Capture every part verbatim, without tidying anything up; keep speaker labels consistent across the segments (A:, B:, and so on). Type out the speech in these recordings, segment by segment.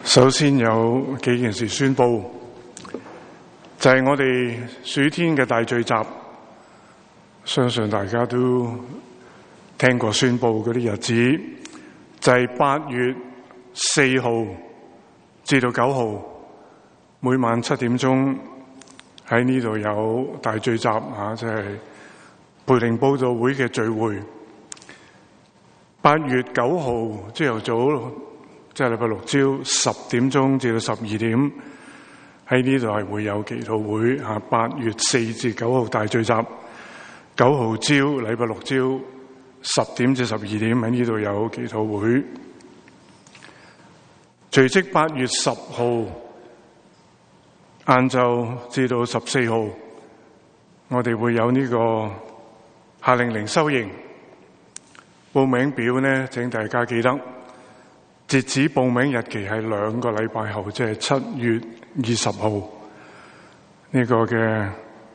A: 首先有幾件事宣佈，就係、是、我哋暑天嘅大聚集，相信大家都聽過宣佈嗰啲日子，就係、是、八月四號至到九號，每晚七點鐘喺呢度有大聚集啊，即係培靈佈道會嘅聚會。八月九號朝頭早，即係禮拜六朝十點鐘至到十二點，喺呢度係會有祈禱會啊。八月四至九號大聚集，九號朝禮拜六朝十點至十二點喺呢度有祈禱會。隨即八月十號晏晝至到十四號，我哋會有呢個夏令靈修營。報名表呢，請大家記得，截止報名日期係兩個禮拜後，即係七月二十號呢個嘅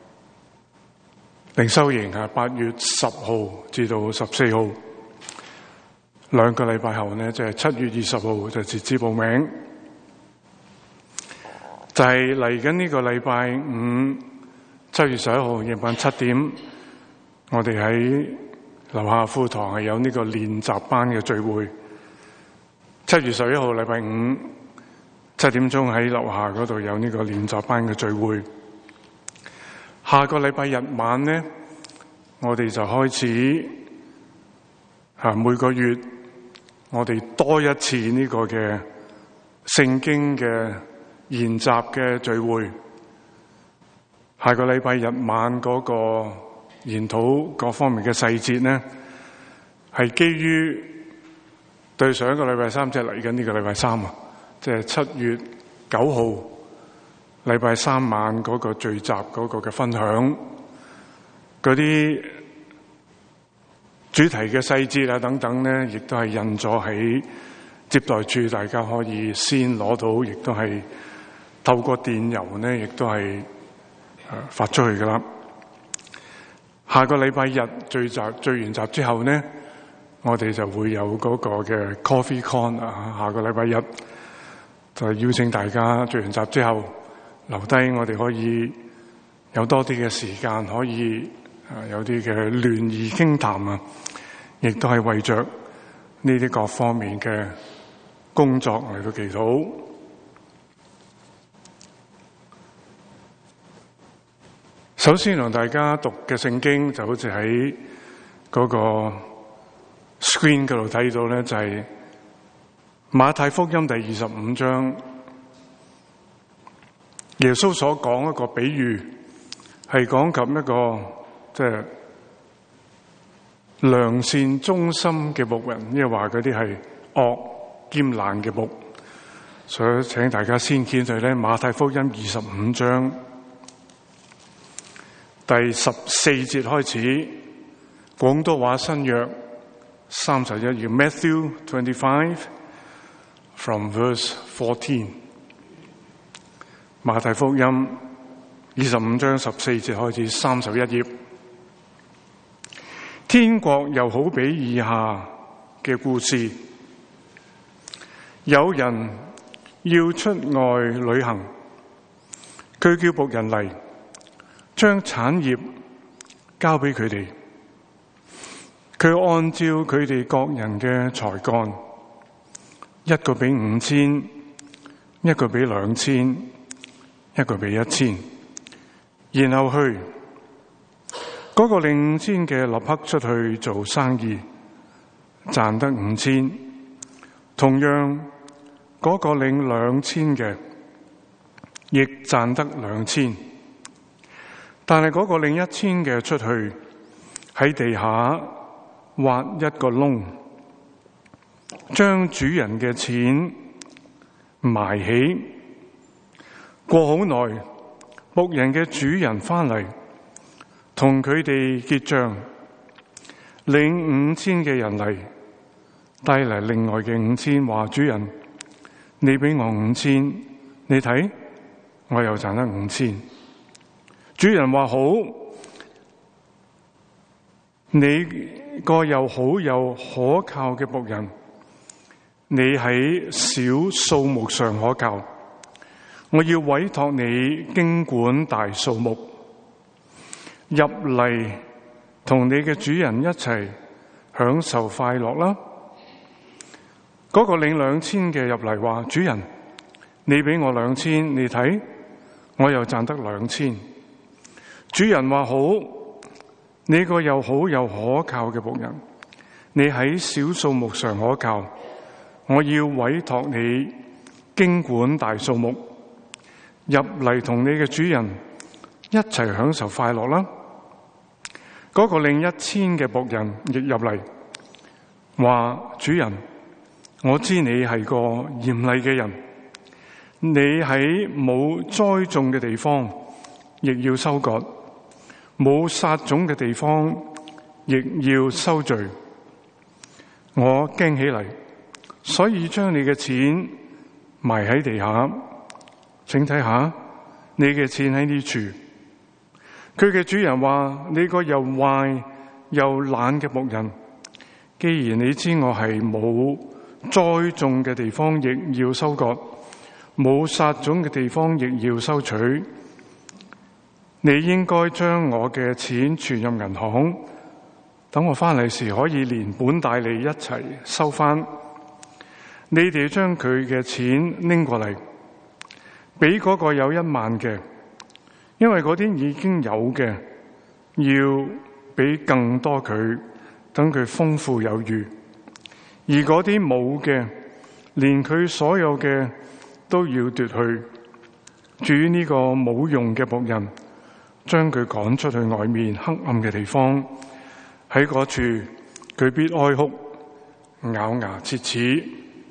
A: 靈修營啊。八月十號至到十四號，兩個禮拜後呢，即係七月二十號就截止報名。就係嚟緊呢個禮拜五，七月十一號夜晚七點，我哋喺樓下課堂係有呢個練習班嘅聚會。七月十一號禮拜五七點鐘喺樓下嗰度有呢個練習班嘅聚會。下個禮拜日晚呢，我哋就開始吓每個月我哋多一次呢個嘅聖經嘅研習嘅聚會。下個禮拜日晚嗰個研討各方面嘅細節呢，係基於對上一個禮拜三，即係嚟緊呢個禮拜三啊，即係七月九號禮拜三晚嗰個聚集嗰個嘅分享，嗰啲主題嘅細節啊等等呢，亦都係印咗喺接待處，大家可以先攞到，亦都係透過電郵呢，亦都係發出去噶啦。下個禮拜日聚集聚完集之後呢，我哋就會有嗰個嘅 Coffee Con 啊。下個禮拜日就邀請大家聚完集之後留低，我哋可以有多啲嘅時間，可以啊有啲嘅聯誼傾談啊，亦都係為着呢啲各方面嘅工作嚟到祈禱。首先同大家讀嘅聖經就好似喺嗰個 screen 嗰度睇到咧，就係馬太福音第二十五章，耶穌所講一個比喻，係講及一個即係良善忠心嘅牧人，因為話嗰啲係惡兼懶嘅牧，所以請大家先見到咧馬太福音二十五章第十四節開始，廣東話新約三十一頁 Matthew twenty-five from verse fourteen。馬太福音二十五章十四節開始，三十一頁。天國又好比以下嘅故事：有人要出外旅行，佢叫僕人嚟，將產業交俾佢哋，佢按照佢哋各人嘅才幹，一個俾五千，一個俾兩千，一個俾一千，然後去嗰個領五千嘅立刻出去做生意，賺得五千。同樣嗰個領兩千嘅亦賺得兩千。但係嗰個領一千嘅出去喺地下挖一個窿，將主人嘅錢埋起。過好耐，僕人嘅主人翻嚟，同佢哋結賬。領五千嘅人嚟，帶嚟另外嘅五千，話主人，你俾我五千，你睇我又賺得五千。主人話好，你個又好又可靠嘅僕人， 你喺小數目上可靠，我要委託你經管大數目，入嚟同你嘅主人一齊享受快樂啦。嗰個領兩千嘅入嚟話：主人，你俾我兩千，你睇我又賺得兩千。主人話：好，你個又好又可靠嘅僕人，你喺小數目上可靠，我要委託你經管大數目，入嚟同你嘅主人一齊享受快樂啦。嗰個領一千嘅僕人亦入嚟話：主人，我知你係個嚴厲嘅人，你喺冇栽種嘅地方亦要收割，冇撒種嘅地方亦要收聚。我驚起嚟，所以將你嘅錢埋喺地下。請睇下，你嘅錢喺呢處。佢嘅主人話：你個又壞又懶嘅僕人，既然你知我係冇栽種嘅地方亦要收割，冇撒種嘅地方亦要收取，你應該將我嘅錢存入銀行，等我翻嚟時可以連本帶利一齊收翻。你哋將佢嘅錢拎過嚟，俾嗰個有一萬嘅，因為嗰啲已經有嘅要俾更多佢，等佢豐富有餘。而嗰啲冇嘅，連佢所有嘅都要奪去。至於呢個冇用嘅僕人，將佢趕出去外面黑暗嘅地方，喺嗰處佢必哀哭，咬牙切齒。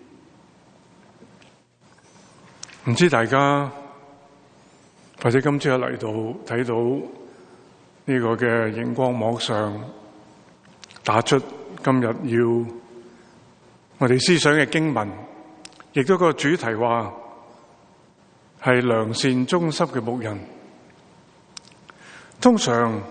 A: 唔知大家或者今朝嚟到睇到呢個嘅熒光幕上打出今日要我哋思想嘅經文，亦都個主題話係良善忠心嘅僕人。通常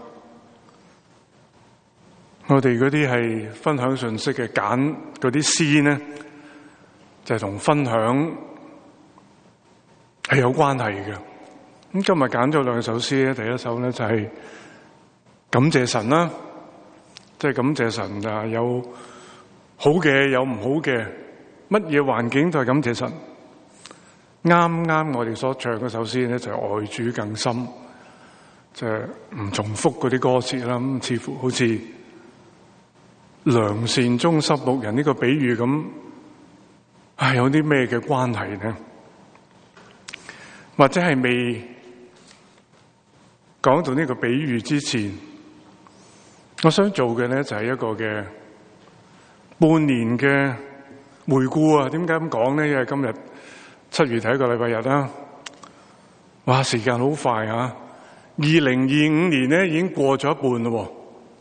A: 我哋嗰啲係分享信息嘅揀嗰啲詩呢，就係同分享係有關係嘅。咁今日揀咗兩首詩咧，第一首咧就係感謝神啦，即係感謝神啊，有好嘅有唔好嘅，乜嘢環境都係感謝神。啱啱我哋所唱嗰首詩咧就係愛主更深，即係唔重複嗰啲歌詞啦。咁似乎好似良善忠心僕人呢個比喻咁，唉，有啲咩嘅關係呢？或者係未講到呢個比喻之前，我想做嘅咧就係一個嘅半年嘅回顧啊。點解咁講咧？因為今日七月第一個禮拜日啦，哇，時間好快啊！二零二五年咧已經過咗一半咯。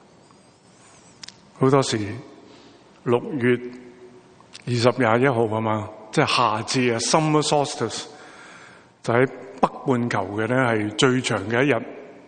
A: 好多時六月二十廿一號係嘛，即係夏至啊 ，Summer Solstice， 就喺北半球嘅咧係最長嘅一日。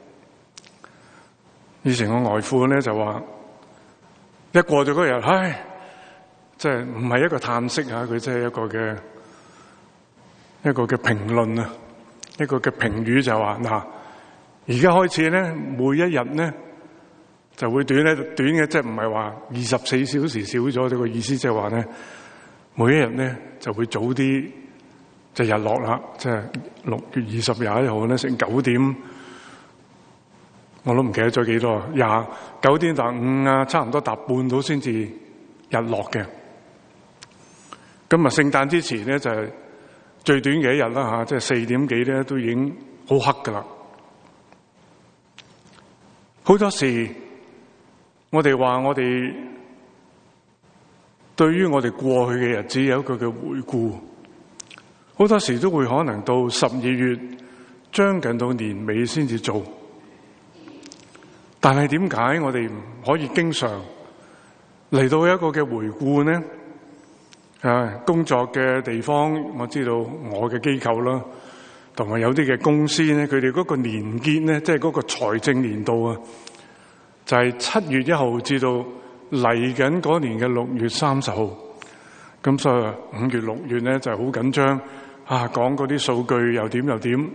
A: 以前我外父咧就話，一過咗嗰日，唉，即係唔係一個嘆息啊，佢即係一個嘅一個嘅評論啊，一個嘅評語就話嗱，而家開始咧，每一日咧就會短咧短嘅，即係唔係話二十四小時少咗，呢個意思即係話咧，每一日咧就會早啲就日落啦，即係六月二十廿一號咧成九點。我都唔記得咗幾多，廿九點搭五啊，差唔多搭半到先至日落嘅。今日聖誕之前咧就係最短嘅一日啦吓，即係四點幾咧都已經好黑噶啦。好多時我哋話我哋對於我哋過去嘅日子有一個嘅回顧，好多時都會可能到十二月將近到年尾先至做。但係點解我哋唔可以經常嚟到一個嘅回顧呢？啊，工作嘅地方，我知道我嘅機構啦，同埋有啲嘅公司咧，佢哋嗰個年結咧，即係嗰個財政年度啊，就係七月一號至到嚟緊嗰年嘅六月三十號， 咁所以五月六月咧就好緊張啊，講嗰啲數據又點又點。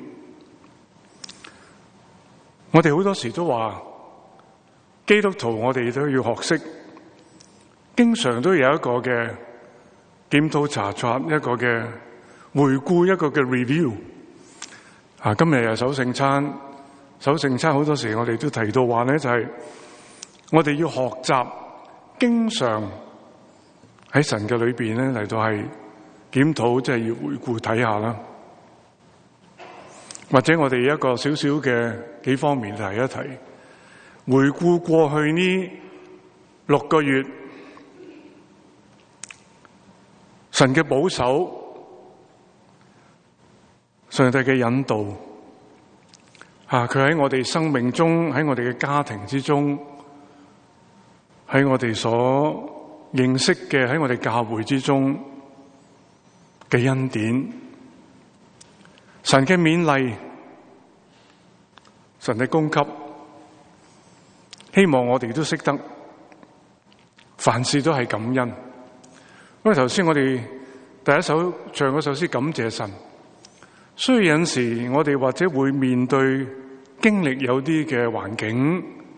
A: 我哋好多時都話基督徒，我哋都要學識，經常都有一個嘅檢討查察，一個嘅回顧，一個嘅 review。啊，今日又守聖餐，守聖餐好多時我哋都提到話咧，就係我哋要學習，經常喺神嘅裏邊咧嚟到係檢討，即係要回顧睇下啦。或者我哋一個少少嘅幾方面提一提，回顧過去呢六個月神嘅保守，上帝嘅引導，啊，佢喺我哋生命中，喺我哋嘅家庭之中，喺我哋所認識嘅，喺我哋教會之中嘅恩典，神嘅勉勵，神嘅供給，希望我哋都識得凡事都係感恩。因為頭先我哋第一首唱嗰首詩感謝神，雖然有時我哋或者會面對經歷有啲嘅環境，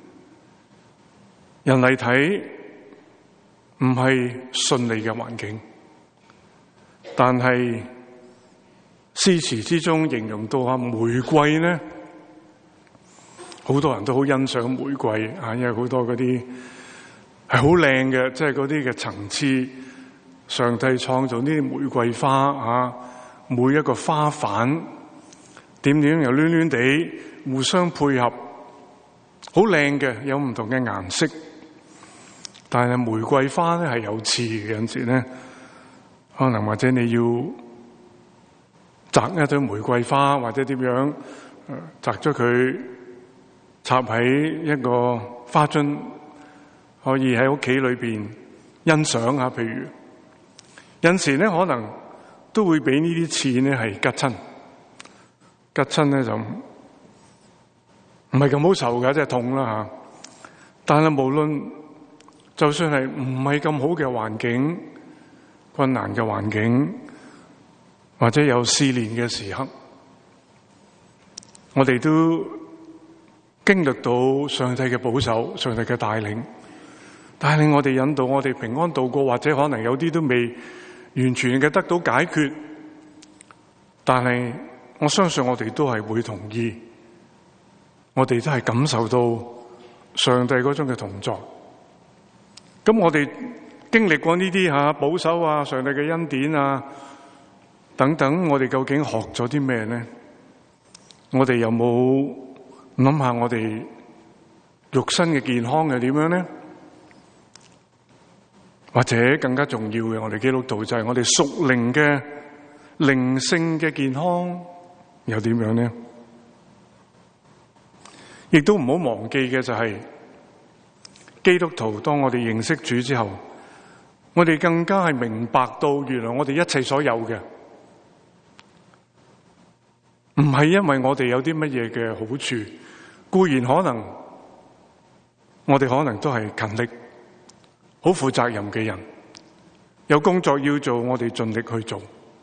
A: 人嚟睇唔係順利嘅環境，但係詩詞之中形容到啊玫瑰呢，好多人都好欣賞玫瑰啊，因為好多嗰啲係好靚嘅，即係嗰啲嘅層次，上帝創造呢啲玫瑰花啊，每一個花瓣點點又攣攣地互相配合，好靚嘅，有唔同嘅顏色。但係玫瑰花咧係有刺嘅，有陣時咧可能或者你要摘一朵玫瑰花，或者點樣摘咗佢插喺一個花樽，可以喺屋企裏邊欣賞下。譬如有陣時咧可能都會俾呢啲刺咧係吉親，吉親咧就唔係咁好受㗎，即係痛啦吓。但係無論就算係唔係咁好嘅環境，困難嘅環境，或者有試煉嘅時刻，我哋都經歷到上帝嘅保守，上帝嘅帶領，帶領我哋引導我哋平安度過，或者可能有啲都未完全嘅得到解決，但係我相信我哋都係會同意，我哋都係感受到上帝嗰種嘅同在。咁我哋經歷過呢啲吓保守啊，上帝嘅恩典啊等等，我哋究竟學咗啲咩呢？我哋有冇諗下我哋肉身嘅健康係點樣呢？或者更加重要嘅，我哋基督徒就係我哋屬靈嘅靈性嘅健康又點樣呢？亦都唔好忘記嘅就係基督徒，當我哋認識主之後，我哋更加係明白到原來我哋一切所有嘅唔係因為我哋有啲乜嘢嘅好處，固然可能我哋可能都係勤力好負責任嘅人，有工作要做，我哋盡力去做，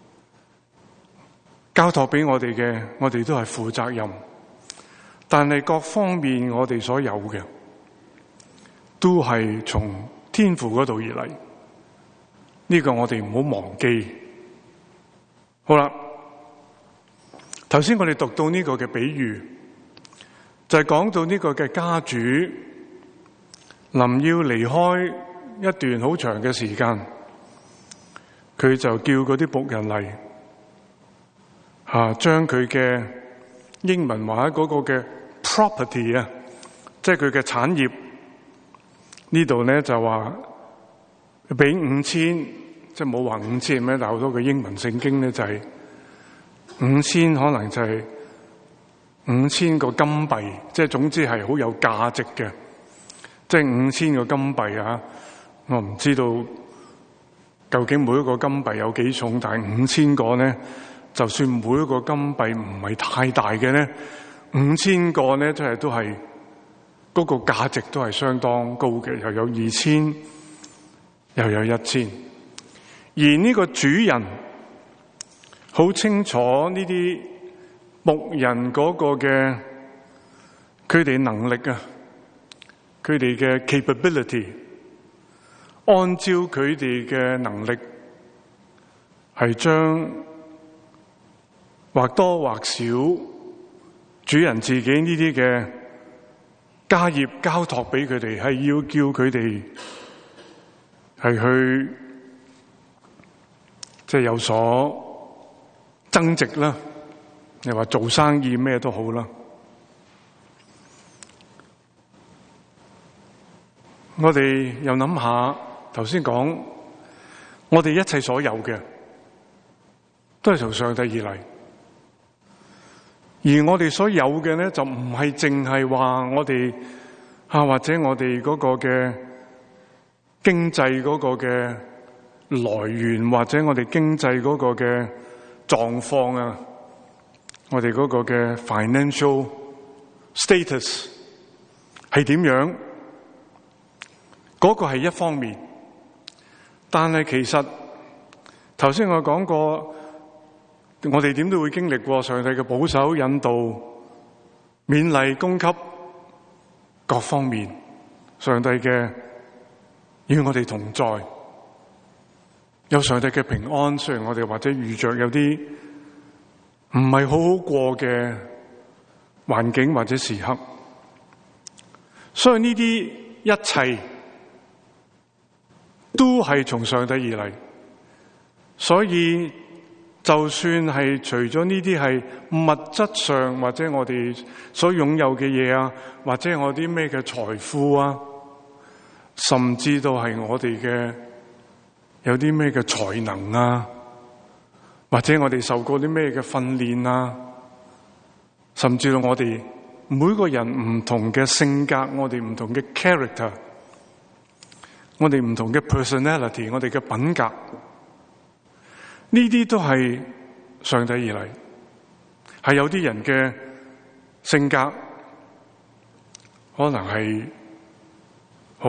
A: 交託俾我哋嘅，我哋都係負責任。但係各方面我哋所有嘅都係從天父嗰度而嚟，呢個我哋唔好忘記。好啦，頭先我哋讀到呢個嘅比喻，就係講到呢個嘅家主臨要離開一段好長嘅時間，佢就叫嗰啲僕人嚟，吓將佢嘅英文話嗰個嘅 property 啊，即係佢嘅產業。呢度咧就話俾五千，即係冇話五千咩，但好多嘅英文聖經咧就係五千，可能就係五千個金幣，即係總之係好有價值嘅，即係五千個金幣啊！我唔知道究竟每一個金幣有幾重，但係五千個咧，就算每一個金幣唔係太大嘅咧，五千個咧即係都係。嗰個價值都係相當高嘅，又有二千，又有一千。 而呢個主人好清楚呢啲牧人嗰個嘅佢哋能力啊，佢哋嘅 capability， 按照佢哋嘅能力係將或多或少主人自己呢啲嘅家業交託俾佢哋，係要叫佢哋係去即係有所增值啦。你話做生意咩都好啦。我哋又諗下頭先講，我哋一切所有嘅都係從上帝而嚟。而我哋所有嘅咧，就唔係淨係話我哋啊，或者我哋嗰個嘅經濟嗰個嘅來源，或者我哋經濟嗰個嘅狀況啊，我哋嗰個嘅 financial status 係點樣？嗰個係一方面，但係其實頭先我講過。我哋點都會經歷過上帝嘅保守引導、勉勵、供給各方面，上帝嘅與我哋同在，有上帝嘅平安。雖然我哋或者遇着有啲唔係好好過嘅環境或者時刻，所以呢啲一切都係從上帝而嚟，所以。就算係除咗呢啲係物質上或者我哋所擁有嘅嘢啊，或者我啲咩嘅財富啊，甚至到係我哋嘅有啲咩嘅才能啊，或者我哋受過啲咩嘅訓練啊，甚至到我哋每個人唔同嘅性格，我哋唔同嘅 character， 我哋唔同嘅 personality， 我哋嘅品格。呢啲都係上帝而嚟，係有啲人嘅性格可能係好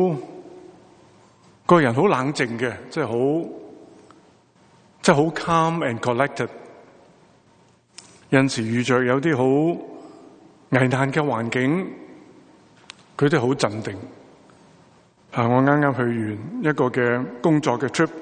A: 個人好冷靜嘅，即係好即係好 calm and collected。有時遇着有啲好危難嘅環境，佢哋好鎮定。啊，我啱啱去完一個嘅工作嘅 trip。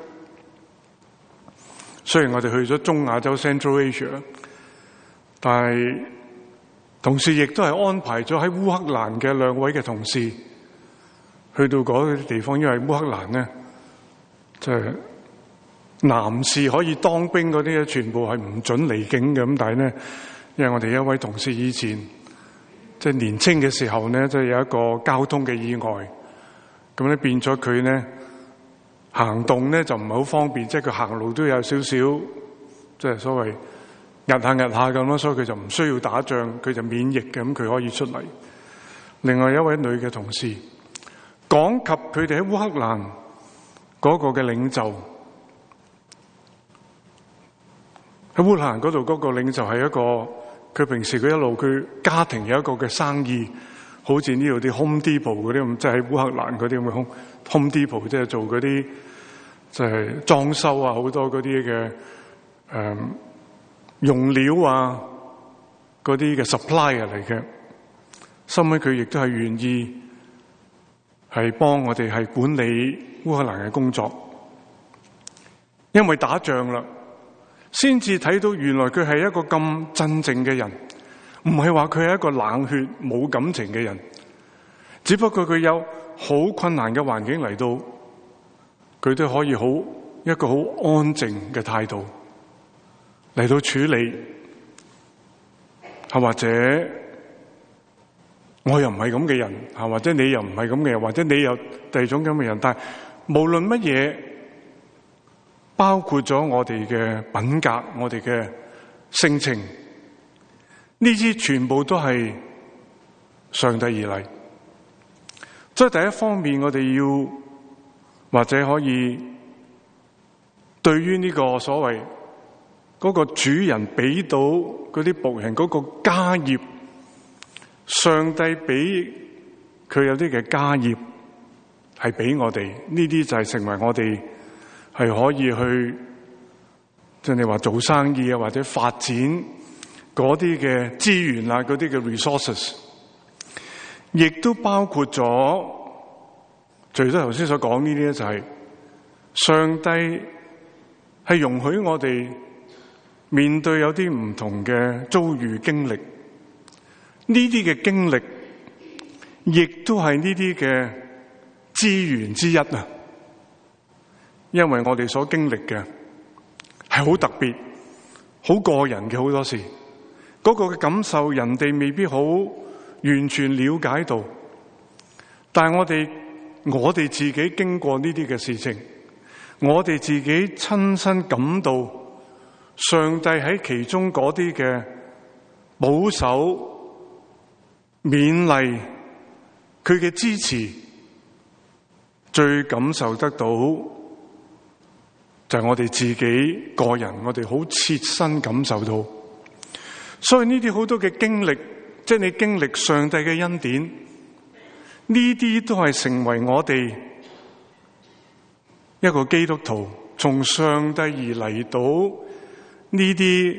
A: 雖然我哋去咗中亞洲 Central Asia， 但係同時亦都係安排咗喺烏克蘭嘅兩位嘅同事去到嗰啲地方，因為烏克蘭咧，即係男士可以當兵嗰啲咧，全部係唔准離境嘅。咁但係咧，因為我哋一位同事以前即係年青嘅時候咧，即係有一個交通嘅意外，咁咧變咗佢咧。行動咧就唔係好方便，即係佢行路都有少少，即係所謂壓下壓下咁咯，所以佢就唔需要打仗，佢就免疫嘅，咁佢可以出嚟。另外一位女嘅同事講及佢哋喺烏克蘭嗰個嘅領袖，喺烏克蘭嗰度嗰個領袖係一個，佢平時佢一路佢家庭有一個嘅生意，好似呢度啲 Home Depot 嗰啲咁，即係喺烏克蘭嗰啲咁嘅 Home Home Depot，即係做嗰啲即係裝修啊，好多嗰啲嘅誒用料啊，嗰啲嘅 supplier 嚟嘅。後尾佢亦都係願意係幫我哋係管理烏克蘭嘅工作，因為打仗啦，先至睇到原來佢係一個咁真正嘅人，唔係話佢係一個冷血冇感情嘅人，只不過佢有好困難嘅環境嚟到，佢都可以好一個好安靜嘅態度嚟到處理，係或者我又唔係咁嘅人，係或者你又唔係咁嘅人，或者你又第二種咁嘅人，但係無論乜嘢，包括咗我哋嘅品格，我哋嘅性情，呢啲全部都係上帝而嚟。所以第一方面，我哋要或者可以對於呢個所謂嗰個主人俾到嗰啲僕人嗰個家業，上帝俾佢有啲嘅家業係俾我哋，呢啲就係成為我哋係可以去即係你話做生意啊，或者發展嗰啲嘅資源啊，嗰啲嘅 resources， 亦都包括咗除咗頭先所講呢啲咧，就係上帝係容許我哋面對有啲唔同嘅遭遇經歷，呢啲嘅經歷亦都係呢啲嘅資源之一啊！因為我哋所經歷嘅係好特別、好個人嘅好多事，嗰個嘅感受人哋未必好完全了解到，但係我哋我哋自己經過呢啲嘅事情，我哋自己親身感到上帝喺其中嗰啲嘅保守、勉勵、佢嘅支持，最感受得到就係我哋自己個人，我哋好切身感受到。所以呢啲好多嘅經歷，即係你經歷上帝嘅恩典，呢啲都係成為我哋一個基督徒從上帝而嚟到呢啲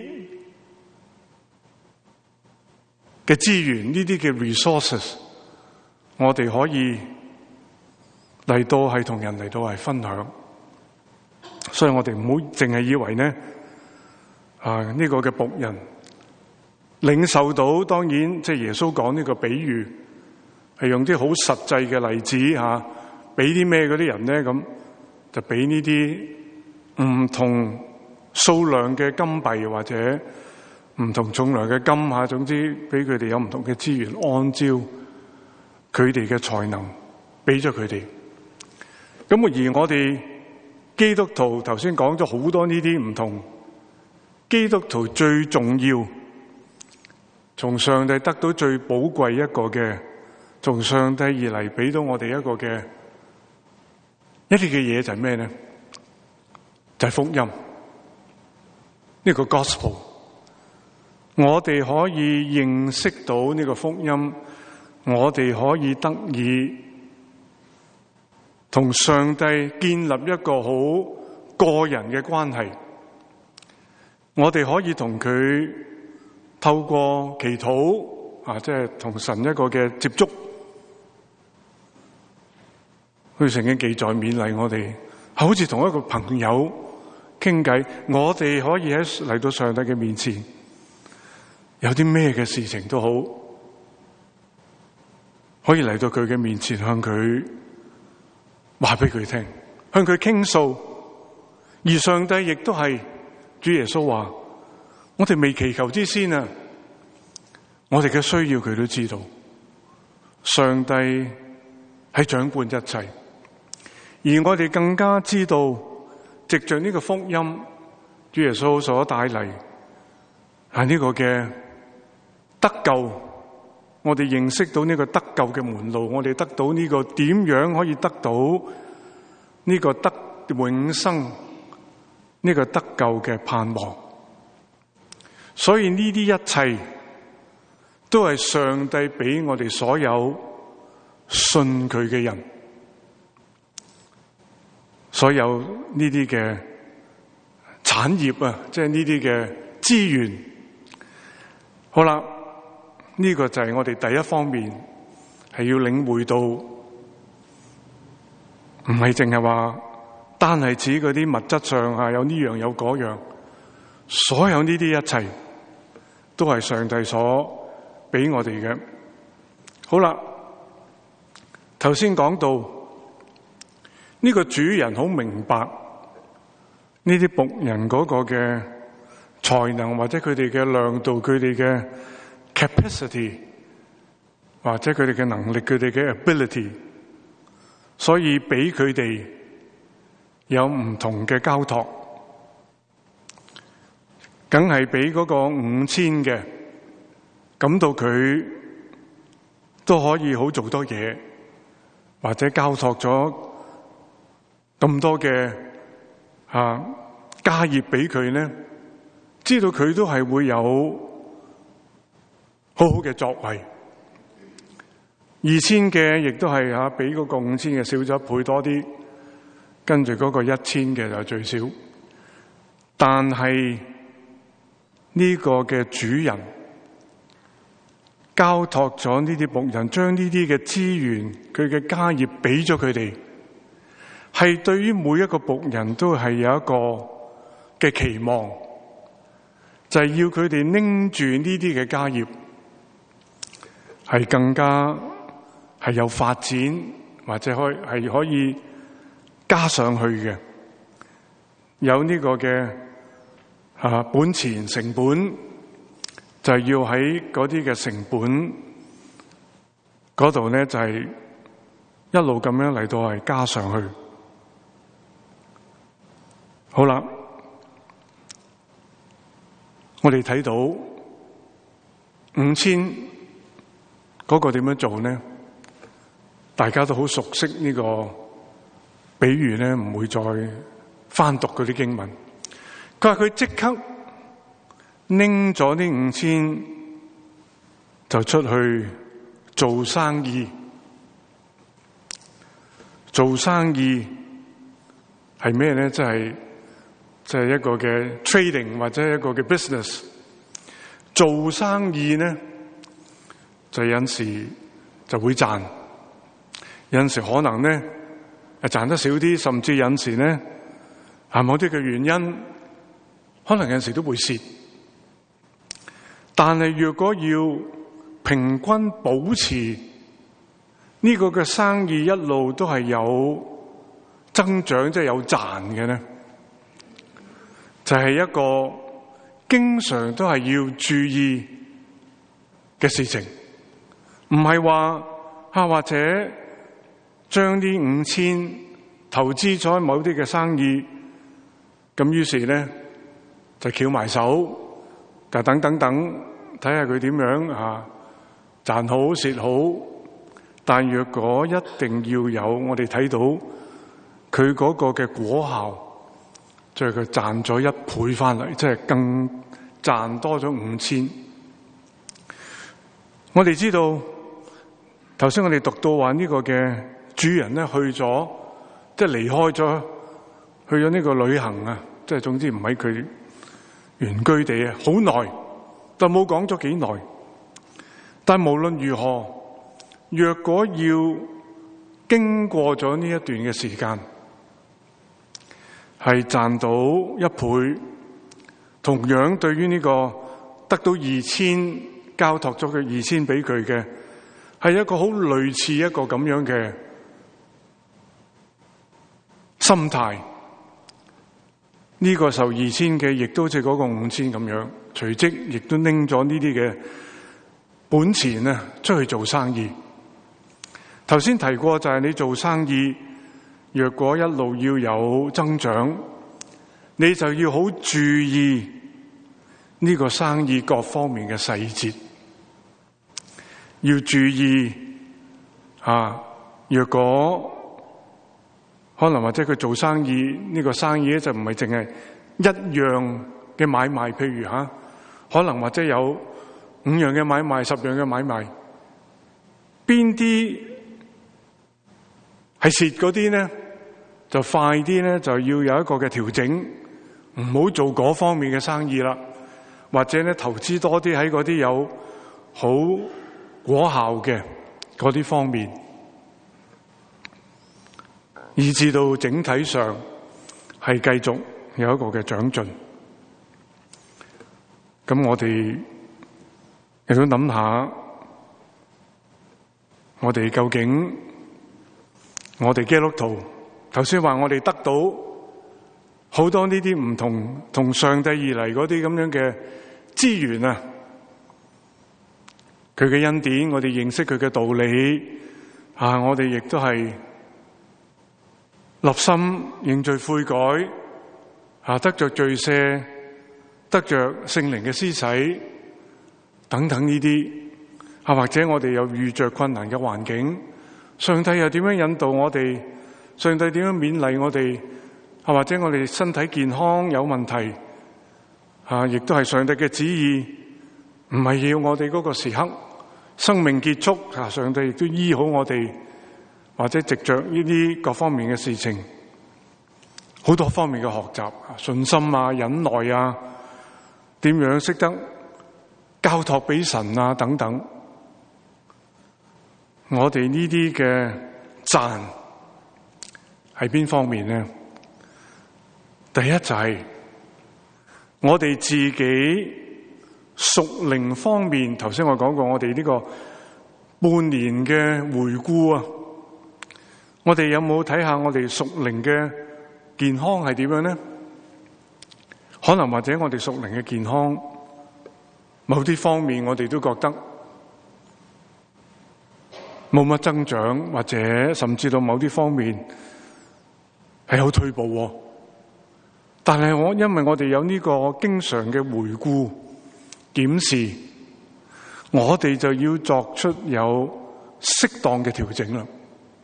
A: 嘅資源，呢啲嘅 resources， 我哋可以嚟到係同人嚟到係分享。所以我哋唔好淨係以為呢啊呢、這個嘅僕人領受到，當然即係耶穌講呢個比喻係用啲好實際嘅例子吓，俾啲咩嗰啲人咧，咁就俾呢啲唔同數量嘅金幣或者唔同重量嘅金吓，總之俾佢哋有唔同嘅資源，按照佢哋嘅才能俾咗佢哋。咁而我哋基督徒頭先講咗好多呢啲唔同，基督徒最重要從上帝得到最寶貴一個嘅，從上帝而嚟俾到我哋一個嘅一啲嘅嘢，就係咩咧？就係福音，呢個 gospel。我哋可以認識到呢個福音，我哋可以得以同上帝建立一個好個人嘅關係，我哋可以同佢透過祈禱啊，即係同神一個嘅接觸。佢聖經記載勉勵我哋，好似同一個朋友傾偈。我哋可以喺嚟到上帝嘅面前，有啲咩嘅事情都好，可以嚟到佢嘅面前向佢話俾佢聽，向佢傾訴。而上帝亦都係主耶穌話，我哋未祈求之先啊，我哋嘅需要佢都知道。上帝係掌管一切，而我哋更加知道，藉着呢個福音，主耶穌所帶嚟係呢個嘅得救。我哋認識到呢個得救嘅門路，我哋得到呢個點樣可以得到呢個得永生，呢個得救嘅盼望。所以呢啲一切都係上帝俾我哋所有信佢嘅人，所有呢啲嘅產業啊，即係呢啲嘅資源。好啦，呢個就係我哋第一方面係要領會到，唔係淨係話單係指嗰啲物質上啊，有呢樣有嗰樣，所有呢啲一切都係上帝所俾我哋嘅。好啦，頭先講到呢個主人好明白呢啲僕人嗰個嘅才能，或者佢哋嘅量度，佢哋嘅 capacity， 或者佢哋嘅能力，佢哋嘅 ability， 所以俾佢哋有唔同嘅交託，梗係俾嗰個五千嘅感到佢都可以好做多嘢，或者交託咗咁多嘅啊家業俾佢咧，知道佢都係會有好好嘅作為。二千嘅亦都係吓俾嗰個五千嘅少咗一倍多啲， 跟住嗰個一千嘅就最少。但係呢個嘅主人交託咗呢啲僕人，將呢啲嘅資源、佢嘅家業俾咗佢哋，係對於每一個僕人都係有一個嘅期望，就係要佢哋拎住呢啲嘅家業，係更加係有發展，或者可以係可以加上去嘅，有呢個嘅啊本錢成本，就係要喺嗰啲嘅成本嗰度咧，就係一路咁樣嚟到係加上去。好啦，我哋睇到五千嗰個點樣做呢？大家都好熟悉呢個比喻咧，唔會再翻讀嗰啲經文。佢話佢即刻拎咗呢五千就出去做生意。做生意係咩咧？即係即係一個嘅 trading 或者一個嘅 business。做生意咧，就有陣時就會賺，有陣時可能咧係賺得少啲，甚至有陣時咧係某啲嘅原因，可能有陣時都會蝕。但係若果要平均保持呢個嘅生意一路都係有增長，即係有賺嘅咧，就係一個經常都係要注意嘅事情。唔係話啊，或者將啲五千投資咗喺某啲嘅生意，咁於是咧就翹埋手，就等等等，睇下佢點樣啊賺好蝕好。但若果一定要有，我哋睇到佢嗰個嘅果效，即係佢賺咗一倍翻嚟，即係更賺多咗五千。我哋知道頭先我哋讀到話呢個嘅主人咧去咗，即係離開咗，去咗呢個旅行啊，即係總之唔喺佢原居地啊，好耐，但冇講咗幾耐。但無論如何，若果要經過咗呢一段嘅時間，係賺到一倍，同樣對於呢個得到二千交託咗佢二千俾佢嘅，係一個好類似一個咁樣嘅心態。呢個受二千嘅，亦都好似嗰個五千咁樣，隨即亦都拎咗呢啲嘅本錢啊，出去做生意。頭先提過就係你做生意，若果一路要有增長，你就要好注意呢個生意各方面嘅細節，要注意啊！若果可能或者佢做生意呢個生意咧，就唔係淨係一樣嘅買賣，譬如吓，可能或者有五樣嘅買賣、十樣嘅買賣，邊啲係蝕嗰啲咧，就快啲咧，就要有一個嘅調整，唔好做嗰方面嘅生意啦，或者咧投資多啲喺嗰啲有好果效嘅嗰啲方面，以至到整體上係繼續有一個嘅長進。咁我哋亦都諗下，我哋究竟我哋基督徒頭先話我哋得到好多呢啲唔同同上帝而嚟嗰啲咁樣嘅資源啊，佢嘅恩典，我哋認識佢嘅道理啊，我哋亦都係立心認罪悔改啊，得着罪赦，得着聖靈嘅施洗等等呢啲啊，或者我哋有遇着困難嘅環境，上帝又點樣引導我哋？上帝點樣勉勵我哋？啊，或者我哋身體健康有問題啊，亦都係上帝嘅旨意，唔係要我哋嗰個時刻生命結束啊，上帝亦都醫好我哋，或者藉着呢啲各方面嘅事情， 好多方面嘅學習，信心啊、忍耐啊，點樣識得交託俾神啊等等。我哋呢啲嘅讚係邊方面呢？第一就係我哋自己屬靈方面，頭先我講過，我哋呢個半年嘅回顧啊，我哋有冇睇下我哋屬靈嘅健康係點樣呢？可能或者我哋屬靈嘅健康，某啲方面我哋都覺得冇乜增長，或者甚至到某啲方面係有退步。但係我因為我哋有呢個經常嘅回顧檢視，我哋就要作出有適當嘅調整啦。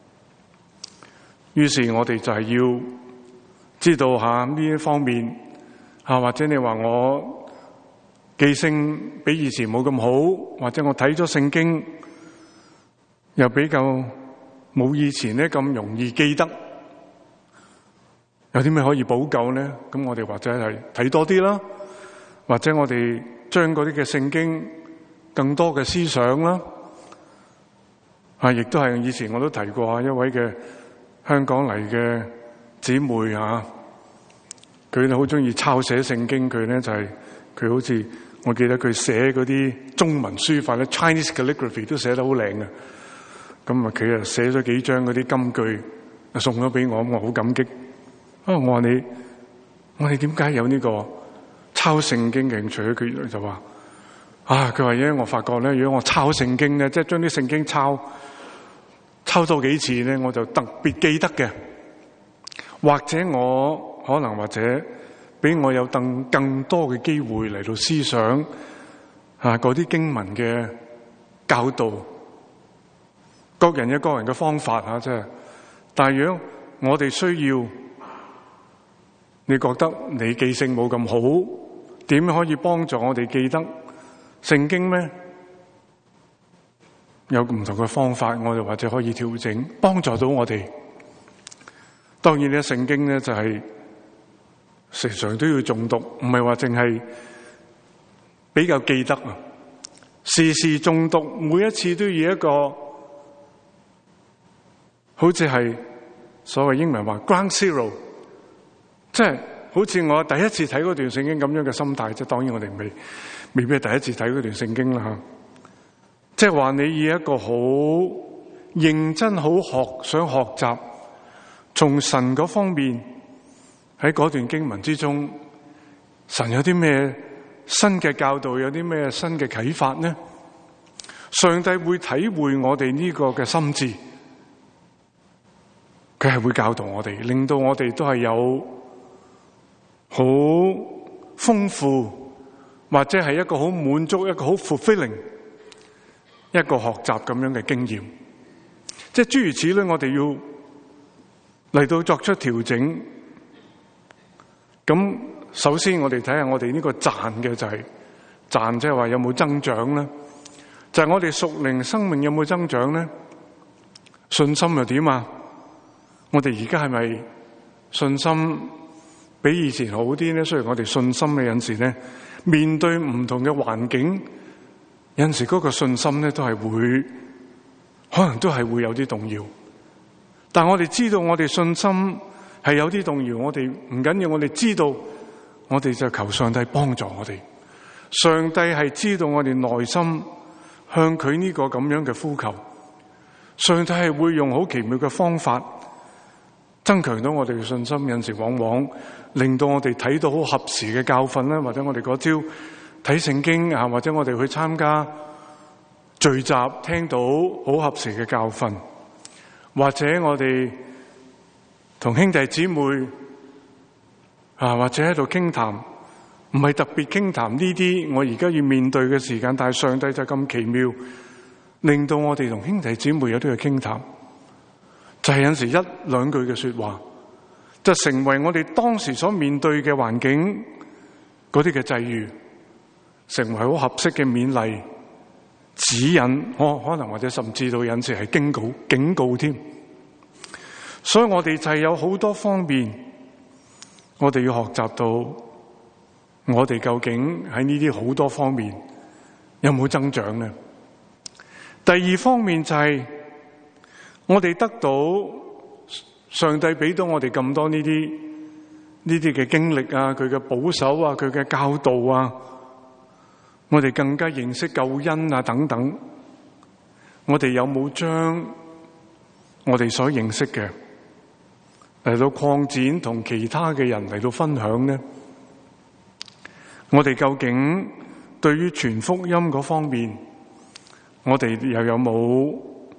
A: 於是我哋就係要知道下呢一方面，啊或者你話我記性比以前冇咁好，或者我睇咗聖經又比較冇以前咧咁容易記得，有啲咩可以補救咧？咁我哋或者係睇多啲啦，或者我哋將嗰啲嘅聖經更多嘅思想啦，啊，亦都係以前我都提過啊，一位嘅香港嚟嘅姊妹啊，佢咧好中意抄寫聖經，佢咧就係、是、佢好似我記得佢寫嗰啲中文書法咧 Chinese calligraphy 都寫得好靚嘅，咁啊佢啊寫咗幾張嗰啲金句送咗俾我，我好感激。啊！我話你，我哋點解有呢個抄聖經嘅興趣？佢就話：啊！佢話因為我發覺咧，如果我抄聖經咧，即係將啲聖經抄抄多幾次咧，我就特別記得嘅。或者我可能或者俾我有更更多嘅機會嚟到思想啊嗰啲經文嘅教導，各人有各人嘅方法啊，即係。但係如果我哋需要，你覺得你記性冇咁好，點可以幫助我哋記得聖經咩？有唔同嘅方法，我哋或者可以調整，幫助到我哋。當然咧，聖經咧就係時常都要誦讀，唔係話淨係比較記得啊。時時誦讀，每一次都要一個好似係所謂英文話 ground zero。即係好似我第一次睇嗰段聖經咁樣嘅心態，即係當然我哋未未必係第一次睇嗰段聖經啦吓。即係話你以一個好認真、好學想學習，從神嗰方面喺嗰段經文之中，神有啲咩新嘅教導，有啲咩新嘅啟發呢？上帝會體會我哋呢個嘅心智，佢係會教導我哋，令到我哋都係有好豐富，或者係一個好滿足，一個好 fulfilling， 一個學習咁樣嘅經驗。即係諸如此類，我哋要嚟到作出調整。咁首先我哋睇下我哋呢個讚嘅就係讚，即係話有冇增長咧？就係我哋屬靈生命有冇增長咧？信心又點啊？我哋而家係咪信心比以前好啲咧？雖然我哋信心嘅有陣時咧，面對唔同嘅環境，有陣時嗰個信心咧都係會，可能都係會有啲動搖。但我哋知道我哋信心係有啲動搖，我哋唔緊要，我哋知道，我哋就求上帝幫助我哋。上帝係知道我哋內心向佢呢個咁樣嘅呼求，上帝係會用好奇妙嘅方法增強到我哋嘅信心。有陣時往往令到我哋睇到好合時嘅教訓啦，或者我哋嗰朝睇聖經啊，或者我哋去參加聚集聽到好合時嘅教訓，或者我哋同兄弟姊妹啊，或者喺度傾談，唔係特別傾談呢啲我而家要面對嘅時間，但係上帝就咁奇妙，令到我哋同兄弟姊妹有啲嘅傾談，就係有陣時一兩句嘅說話，就成為我哋當時所面對嘅環境嗰啲嘅際遇，成為好合適嘅勉勵指引，我可能或者甚至到有陣時係警告警告添。所以我哋就係有好多方面我哋要學習到，我哋究竟喺呢啲好多方面有冇增長呢？第二方面就係我哋得到上帝俾到我哋咁多呢啲呢啲嘅經歷啊，佢嘅保守啊，佢嘅教導啊，我哋更加認識救恩啊等等，我哋有冇將我哋所認識嘅嚟到擴展同其他嘅人嚟到分享呢？我哋究竟對於傳福音嗰方面，我哋又有冇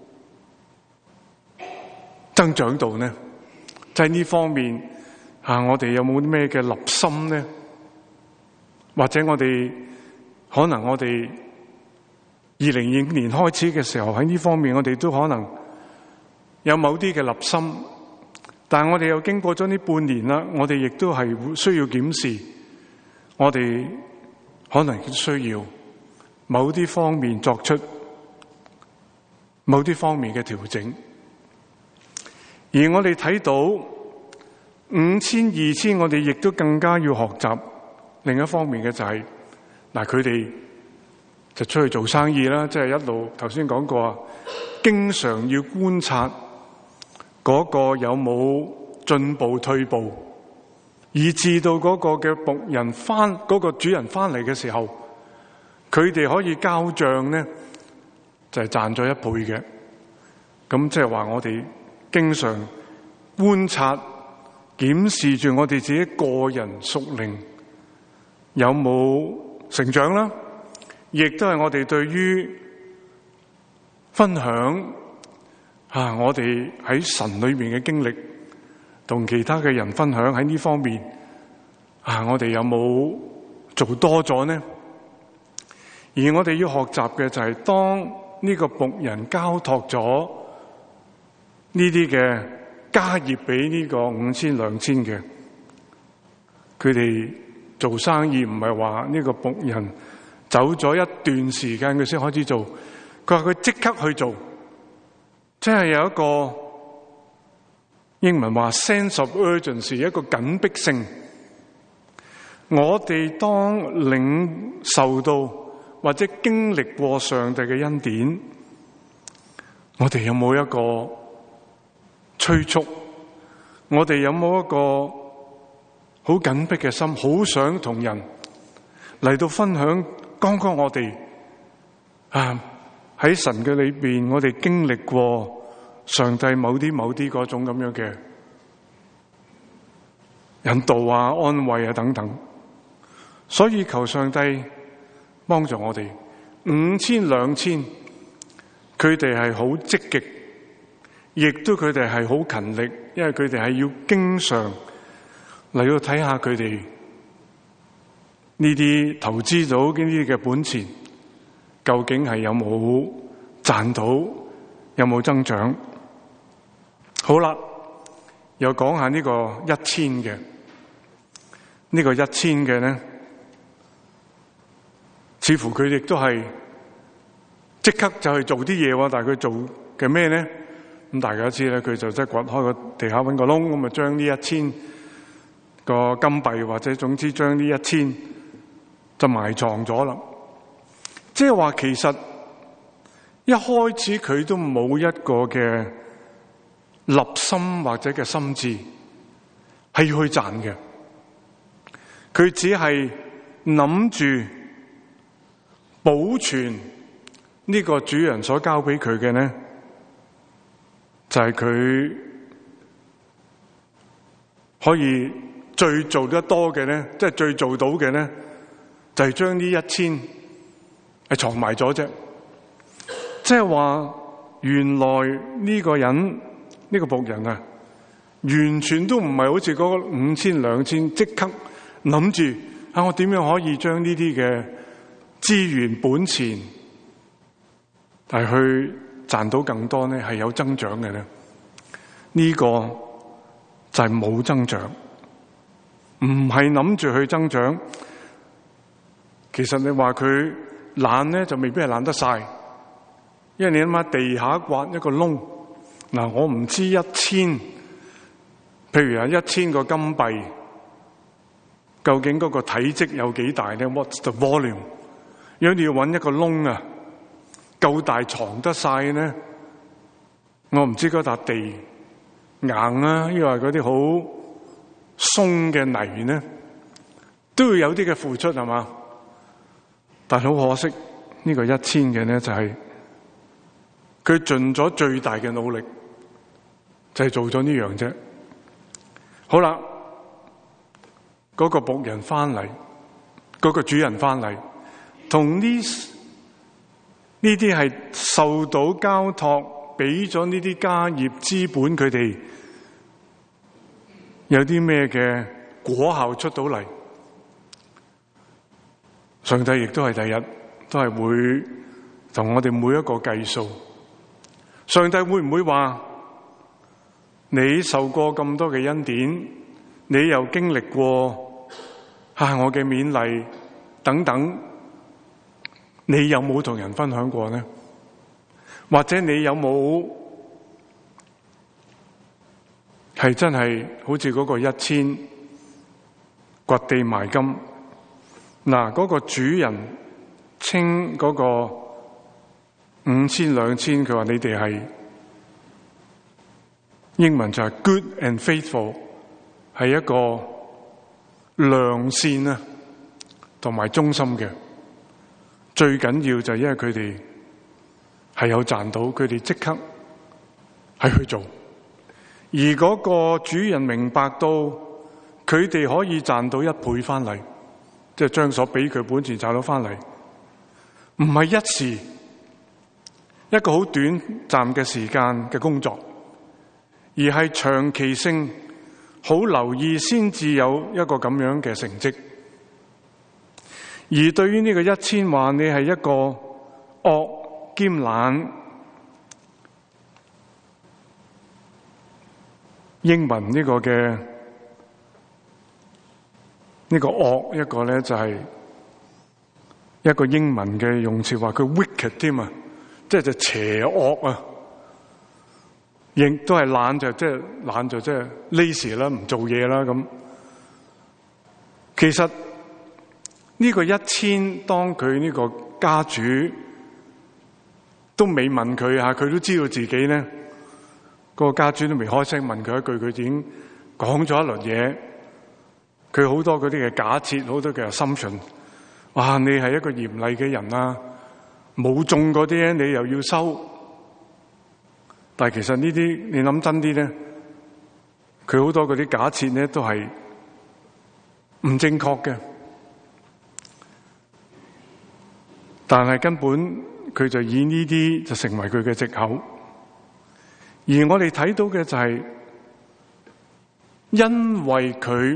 A: 增長到呢？就係呢方面啊，我哋有冇啲咩嘅立心呢？或者我哋可能我哋二零二五年開始嘅時候喺呢方面，我哋都可能有某啲嘅立心，但係我哋又經過咗呢半年啦，我哋亦都係需要檢視，我哋可能需要某啲方面作出某啲方面嘅調整。而我哋睇到五千、二千，我哋亦都更加要學習另一方面嘅就係、是、嗱，佢哋就出去做生意啦，即係一路頭先講過啊，經常要觀察嗰個有冇進步退步，以至到嗰個嘅僕人翻嗰個主人翻嚟嘅時候，佢哋可以交賬咧，就係賺咗一倍嘅。咁即係話我哋經常觀察、檢視住我哋自己個人屬靈有冇成長啦，亦都係我哋對於分享啊，我哋喺神裏面嘅經歷，同其他嘅人分享喺呢方面啊，我哋有冇做多咗呢？而我哋要學習嘅就係當呢個僕人交託咗呢啲嘅家業俾呢個五千兩千嘅，佢哋做生意唔係話呢個僕人走咗一段時間佢先開始做，佢話佢即刻去做，即係有一個英文話 sense of urgency， 一個緊迫性。我哋當領受到或者經歷過上帝嘅恩典，我哋有冇一個催促？我哋有冇一個好緊迫嘅心，好想同人嚟到分享剛剛我哋啊喺神嘅裏邊，我哋經歷過上帝某啲某啲嗰種咁樣嘅引導啊、安慰啊等等。所以求上帝幫助我哋，五千兩千，佢哋係好積極，亦都佢哋係好勤力，因為佢哋係要經常嚟到睇下佢哋呢啲投資到呢啲嘅本錢，究竟係有冇賺到，有冇增長。好啦，又講下呢個一千嘅，呢個一千嘅咧，似乎佢亦都係即刻就去做啲嘢喎，但係佢做嘅咩咧？咁大家知咧，佢就即係掘開個地下搵個窿，咁啊將呢一千個金幣或者總之將呢一千就埋藏咗啦。即係話其實一開始佢都冇一個嘅立心或者嘅心志係要去賺嘅，佢只係諗住保存呢個主人所交俾佢嘅呢，就係佢可以最做得多嘅呢，即係最做到嘅呢，就係將呢一千係藏埋咗啫。即係話原來呢個人呢個僕人啊，完全都唔係好似嗰五千兩千即刻諗住啊，我點樣可以將呢啲嘅資源本錢係去賺到更多呢？係有增長嘅呢？呢個就係冇增長，唔係諗住去增長。其實你話佢懶呢，就未必係懶得晒，因為你諗下地下刮一個窿，嗱，我唔知一千，譬如啊一千個金幣， 究竟嗰個體積有幾大咧 ？What's the volume？ 如果你要揾一個窿啊，夠大藏得晒咧，我唔知嗰笪地硬啊，抑或嗰啲好鬆嘅泥咧，都要有啲嘅付出係嘛？但係好可惜，呢個一千嘅咧就係佢盡咗最大嘅努力，就係做咗呢樣啫。好啦。嗰個僕人翻嚟，嗰個主人翻嚟，同呢呢啲係受到交託，俾咗呢啲家業資本，佢哋有啲咩嘅果效出到嚟？上帝亦都係第日都係會同我哋每一個計數。上帝會唔會話你受過咁多嘅恩典，你又經歷過啊我嘅勉勵等等，你有冇同人分享過呢？或者你有冇係真係好似嗰個一千掘地埋金？嗱，嗰個主人稱嗰個五千兩千，佢話你哋係英文就係 good and faithful， 係一個良善啊，同埋忠心嘅。最緊要就係因為佢哋係有賺到，佢哋即刻係去做。而嗰個主人明白到佢哋可以賺到一倍翻嚟，即係將所俾佢本錢賺到翻嚟，唔係一時一個好短暫嘅時間嘅工作，而係長期性，好留意先至有一個咁樣嘅成績。而對於呢個一千話，你係一個惡兼懶，英文呢個嘅呢、呢個惡一個咧就係一個英文嘅用詞，話佢 wicked 添啊，即係就邪惡啊，亦都係懶就即係懶就即係 lazy 啦，唔做嘢啦咁。其實呢個一千，當佢呢個家主都未問佢吓，佢都知道自己咧，個家主都未開聲問佢一句，佢已經講咗一輪嘢。佢好多嗰啲嘅假設，好多嘅 assumption。哇！你係一個嚴厲嘅人啊，冇種嗰啲咧，你又要收。但係其實呢啲你諗真啲咧，佢好多嗰啲假設咧都係唔正確嘅。但係根本佢就以呢啲就成為佢嘅藉口。而我哋睇到嘅就係、是，因為佢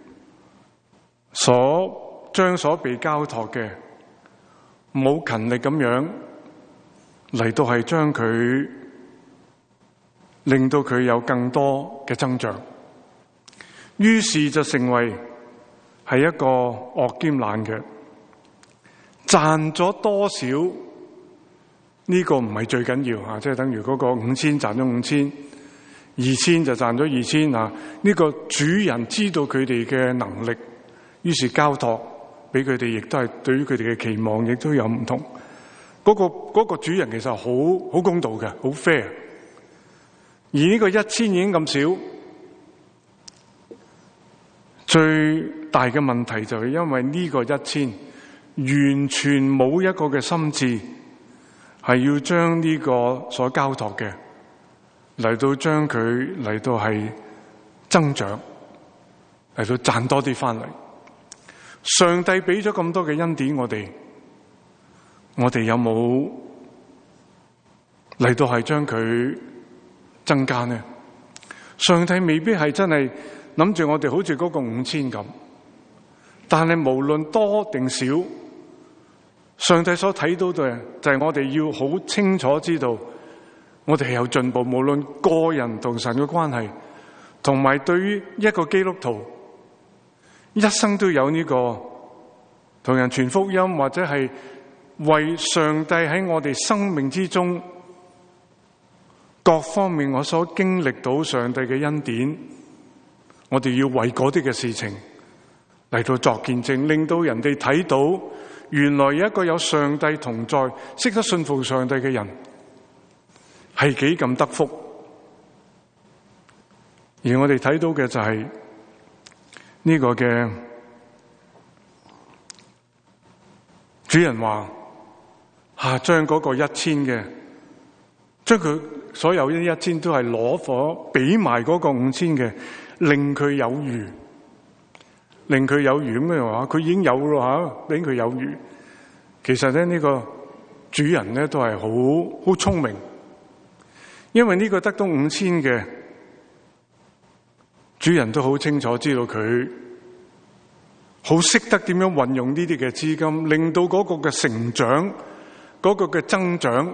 A: 所將所被交託嘅冇勤力咁樣嚟到係將佢令到佢有更多嘅增長，於是就成為係一個惡兼懶嘅。賺咗多少呢個唔係最緊要啊！即係等於嗰個五千賺咗五千，二千就賺咗二千啊！呢個主人知道佢哋嘅能力，於是交託俾佢哋，亦都係對於佢哋嘅期望亦都有唔同。嗰個嗰個主人其實好好公道嘅，好 fair。而呢個一千已經咁少，最大嘅問題就係因為呢個一千。完全冇一個嘅心志，係要將呢個所交託嘅嚟到將佢嚟到係增長，嚟到賺多啲翻嚟。上帝俾咗咁多嘅恩典我哋，我哋有冇嚟到係將佢增加呢？上帝未必係真係諗住我哋好似嗰個五千咁，但係無論多定少，上帝所睇到嘅就係我哋要好清楚知道，我哋係有進步，無論個人同神嘅關係，同埋對於一個基督徒一生都有呢個同人傳福音，或者係為上帝喺我哋生命之中各方面我所經歷到上帝嘅恩典，我哋要為嗰啲嘅事情嚟到作見證，令到人哋睇到原來有一個有上帝同在、識得信服上帝嘅人係幾咁得福。而我哋睇到嘅就係呢個嘅主人話啊，將嗰個一千嘅，將佢所有呢一千都係攞火俾埋嗰個五千嘅，令佢有餘，令佢有餘咁嘅話，佢已經有咯吓，令佢有餘。其實咧呢個主人咧都係好好聰明，因為呢個得到五千嘅主人都好清楚知道佢好識得點樣運用呢啲嘅資金，令到嗰個嘅成長、嗰個嘅增長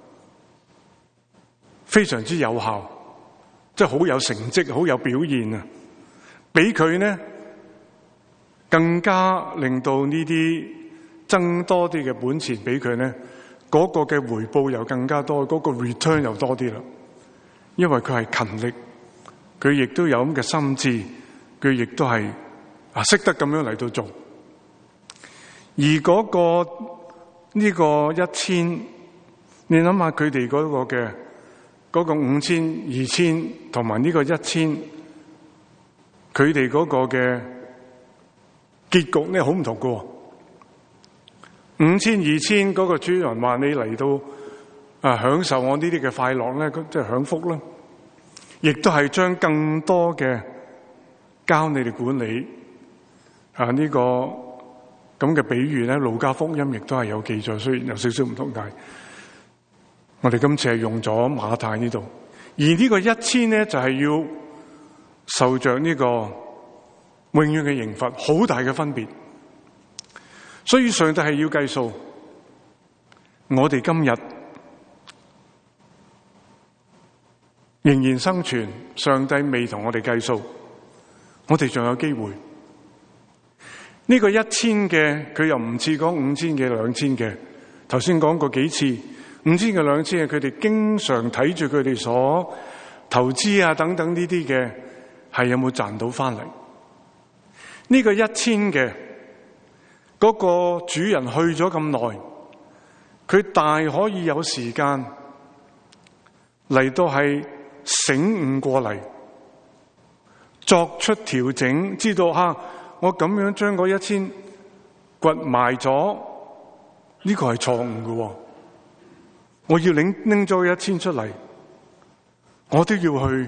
A: 非常之有效，即係好有成績、好有表現啊！俾佢呢更加令到呢啲增多啲嘅本錢俾佢呢，嗰個嘅回報又更加多，嗰個 return 又多啲啦。因為佢係勤力，佢亦都有咁嘅心智，佢亦都係啊識得咁樣嚟到做。而嗰個呢個一千，你諗下佢哋嗰個嘅嗰個五千、二千同埋呢個一千，佢哋嗰個嘅結局呢好唔同㗎。五千、二千嗰個主人話你嚟到啊享受我呢啲嘅快樂咧，即係享福啦，亦都係將更多嘅交你哋管理啊。呢個咁嘅比喻咧，路加福音亦都係有記載，雖然有少少唔同，但係我哋今次係用咗馬太呢度，而呢個一千咧就係要受着呢個永遠嘅刑罰，好大嘅分別。所以上帝係要計數，我哋今日仍然生存，上帝未同我哋計數，我哋仲有機會。呢個一千嘅佢又唔似講五千嘅兩千嘅，頭先講過幾次，五千嘅兩千嘅佢哋經常睇住佢哋所投資啊等等呢啲嘅係有冇賺到翻嚟。呢個一千嘅嗰個主人去咗咁耐，佢大可以有時間嚟到係醒悟過嚟，作出調整，知道吓我咁樣將嗰一千掘埋咗，呢個係錯誤嘅。我要拎拎咗一千出嚟，我都要去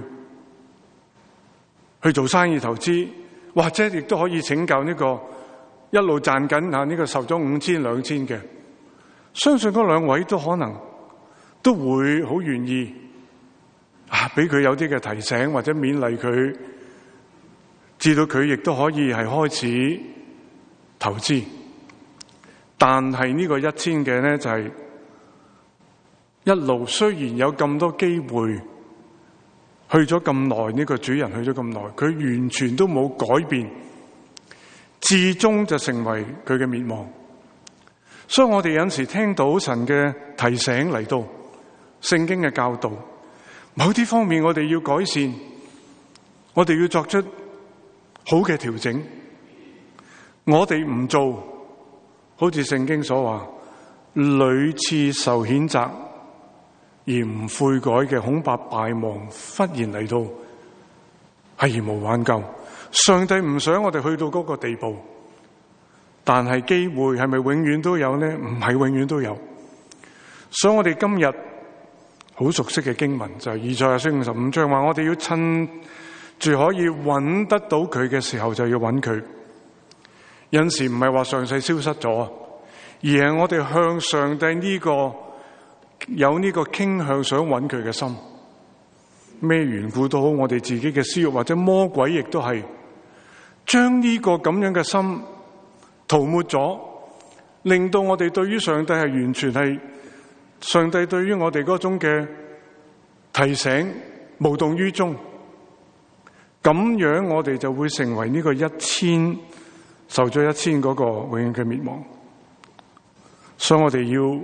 A: 去做生意投資，或者亦都可以拯救呢個一路賺緊吓呢個受咗五千兩千嘅。相信嗰兩位都可能都會好願意啊，俾佢有啲嘅提醒或者勉勵佢，至到佢亦都可以係開始投資。但係呢個一千嘅咧就係一路雖然有咁多機會，去咗咁耐，呢個主人去咗咁耐，佢完全都冇改變，至終就成為佢嘅滅亡。所以我哋有陣時聽到神嘅提醒嚟到，聖經嘅教導，某啲方面我哋要改善，我哋要作出好嘅調整。我哋唔做，好似聖經所話，屢次受譴責而唔悔改嘅，恐怕敗亡忽然嚟到，係而無挽救。上帝唔想我哋去到嗰個地步，但係機會係咪永遠都有呢？唔係永遠都有。所以我哋今日好熟悉嘅經文就係以賽亞書五十五章，話我哋要趁住可以揾得到佢嘅時候就要揾佢。有陣時唔係話上世消失咗，而係我哋向上帝呢個有呢個傾向想揾佢嘅心。咩緣故都好，我哋自己嘅私欲或者魔鬼亦都係將呢個咁樣嘅心塗抹咗，令到我哋對於上帝係完全係上帝對於我哋嗰種嘅提醒無動於衷。咁樣我哋就會成為呢個一千受咗一千嗰個永遠嘅滅亡。所以我哋要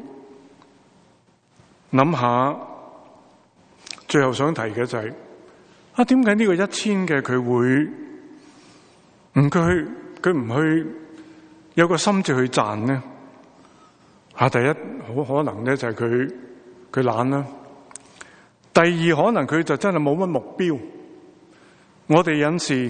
A: 諗下，最後想提嘅就係、是、啊，點解呢個一千嘅佢會唔佢佢唔去有個心志去賺咧？啊，第一好可能咧就係佢佢懶啦。第二可能佢就真係冇乜目標。我哋有時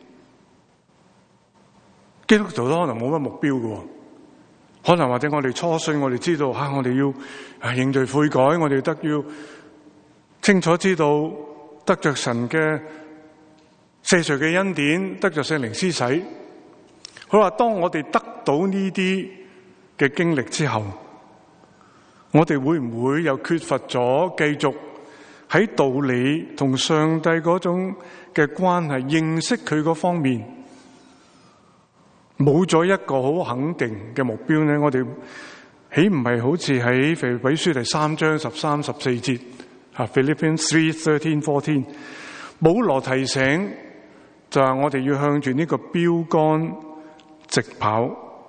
A: 基督徒都可能冇乜目標嘅，可能或者我哋初信，我哋知道啊，我哋要啊認罪悔改，我哋得要清楚知道得着神嘅赦罪嘅恩典，得着聖靈施洗。佢話當我哋得到呢啲嘅經歷之後，我哋會唔會又缺乏咗繼續喺道理同上帝嗰種嘅關係，認識佢嗰方面，冇咗一個好肯定嘅目標呢？我哋豈唔係好似喺腓立比書第三章十三十四節啊 Philippians three thirteen fourteen， 保羅提醒就係我哋要向住呢個標杆直跑。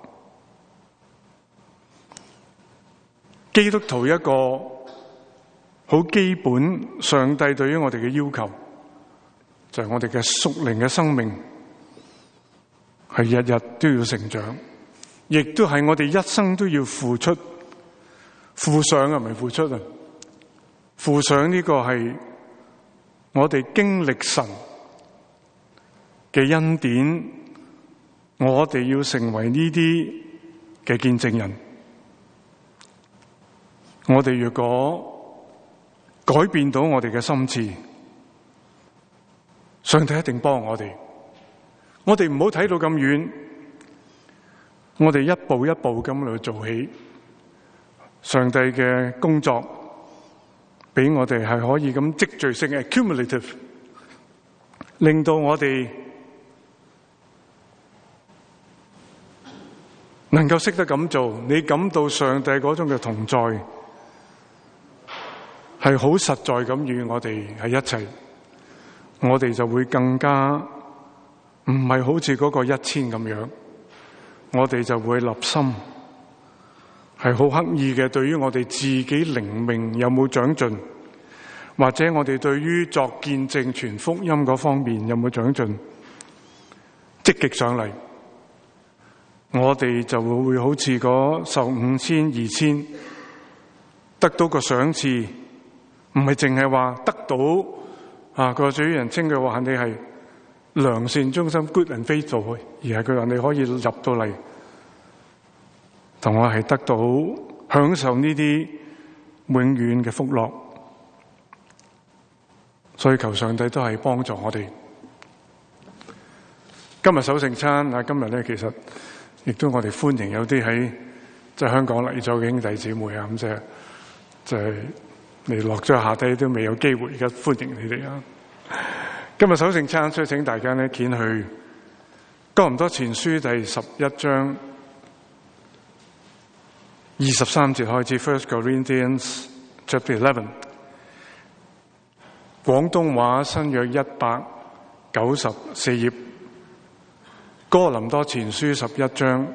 A: 基督徒一個好基本，上帝對於我哋嘅要求就係我哋嘅屬靈嘅生命係日日都要成長，亦都係我哋一生都要付出付上啊，唔係付出啊，付上呢個係我哋經歷神嘅恩典，我哋要成為呢啲嘅見證人。我哋若果改變到我哋嘅心志，上帝一定幫我哋。我哋唔好睇到咁遠，我哋一步一步咁嚟做起。上帝嘅工作俾我哋係可以咁積聚性 accumulative， 令到我哋能夠識得咁做。你感到上帝嗰種嘅同在係好實在咁與我哋喺一齊，我哋就會更加唔係好似嗰個一千咁樣，我哋就會立心係好刻意嘅，對於我哋自己靈命有冇長進，或者我哋對於作見證傳福音嗰方面有冇長進，積極上嚟，我哋就會好似嗰受五千二千得到個賞賜，唔係淨係話得到啊個主人稱佢話你係良善忠心 good and faithful， 而係佢話你可以入到嚟同我係得到享受呢啲永遠嘅福樂。所以求上帝都係幫助我哋。今日守聖餐啊，今日咧其實亦都我哋歡迎有啲喺即係香港嚟咗嘅兄弟姊妹啊，咁即係就係你落咗下低都未有機會，而家歡迎你哋啊！今日守聖餐，所以請大家咧掀去哥林多前書第十一章二十三節開始 ，First Corinthians chapter eleven， 廣東話新約一百九十四頁，哥林多前書十一章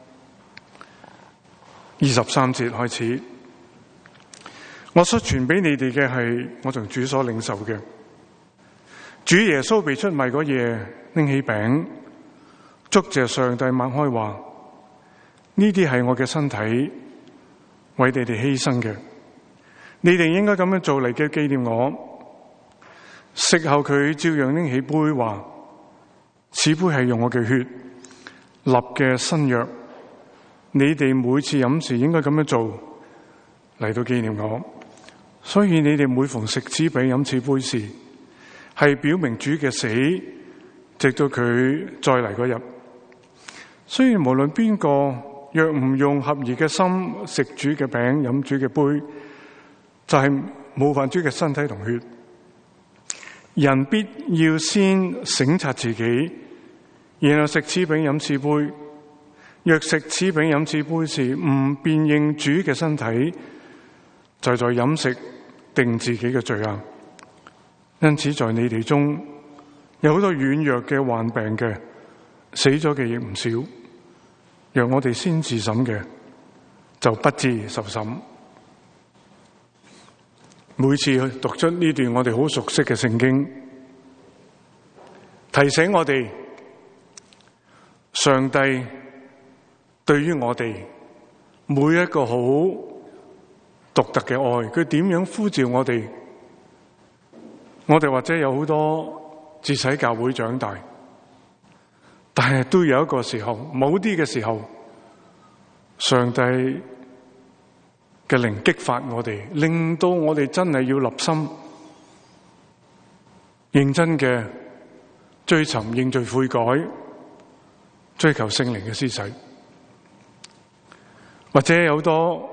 A: 二十三節開始。我所傳俾你哋嘅係我從主所領受嘅。主耶穌被出賣嗰夜，拎起餅，祝謝上帝，擘開話：呢啲係我嘅身體，為你哋犧牲嘅。你哋應該咁樣做嚟嘅紀念我。食後佢照樣拎起杯話：此杯係用我嘅血立嘅新約，你哋每次飲時應該咁樣做嚟到紀念我。所以你哋每逢食此餅飲此杯時，係表明主嘅死，直到佢再嚟嗰日。雖然無論邊個若唔用合宜嘅心食主嘅餅飲主嘅杯，就係冒犯主嘅身體同血。人必要先省察自己，然後食此餅飲此杯。若食此餅飲此杯時唔辨認主嘅身體，就在飲食定自己嘅罪啊！因此在你哋中有好多軟弱嘅、患病嘅、死咗嘅亦唔少。若我哋先自審嘅，就不致受審。每次讀出呢段我哋好熟悉嘅聖經，提醒我哋上帝對於我哋每一個好獨特嘅愛，佢點樣呼召我哋？我哋或者有好多自細教會長大，但係都有一個時候，某啲嘅時候，上帝嘅靈激發我哋，令到我哋真係要立心，認真嘅追尋認罪悔改，追求聖靈嘅施洗。或者有好多